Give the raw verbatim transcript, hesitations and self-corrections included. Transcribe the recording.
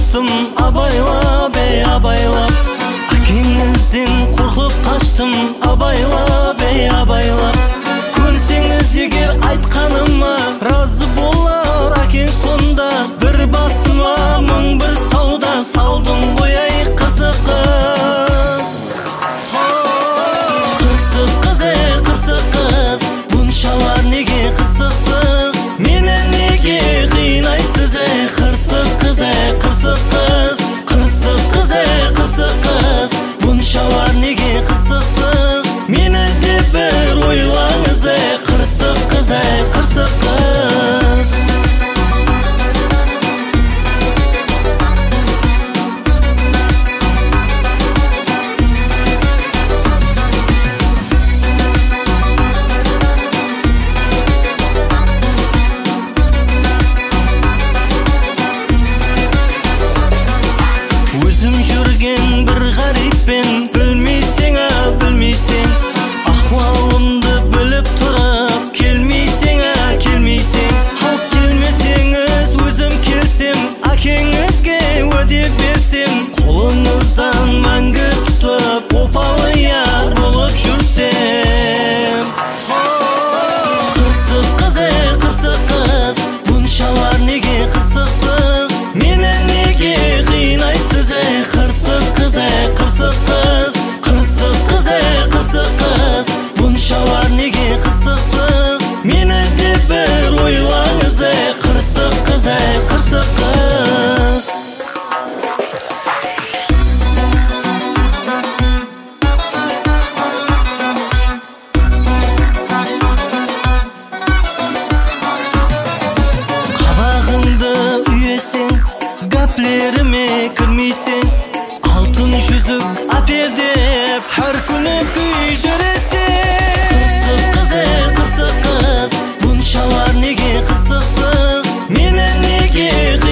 кастым абайлап, ей абайлап. Акеңізден қорқып қаштым абайлап, ей абайлап. Көнсеңіз егер айтқаныма разы болар әкең сонда. Бір басыма мың бір сауда салдың ғой ай қырсық қыз. Қырсық қыз, ей қырсық қыз, бұншалар неге қырсықсыз? Мені неге қинайсыз, ей қырсық қыз, ей қырсық қыз. Қырсық қыз, ей қырсық қыз, бұншалар неге қырсықсыз? Мені де бір ойлаңыз, ей қырсық қыз, ей қырсық қыз. Өзім жүрген бір ғариппен, білмейсің, а білмейсің. Ахуалымды біліп тұрып, келмейсің, а келмейсің. Ал келмесеңіз өзім келсем, әкеңізге уәде берсем, қолыңыздан мәңгі тұтып, опалы яр болып жүрсем. Қырсық қыз, ей қырсық қыз, бұншалар неге қырсықсыз? Мені неге қинайсыз, ей қырсық қыз, ей қырсық қыз. Қырсық қыз, ей қырсық қыз, бұншалар неге қырсықсыз? Мені де бір ойлаңыз, ей қырсық қыз, ей қырсық қыз. Қабағыңды үйесең, гәплеріме кірмейсің. Алтын жүзік апер деп, әр күні күйдіресің. Қырсық қыз, ей қырсық қыз, бұншалар неге қырсықсыз? Мені неге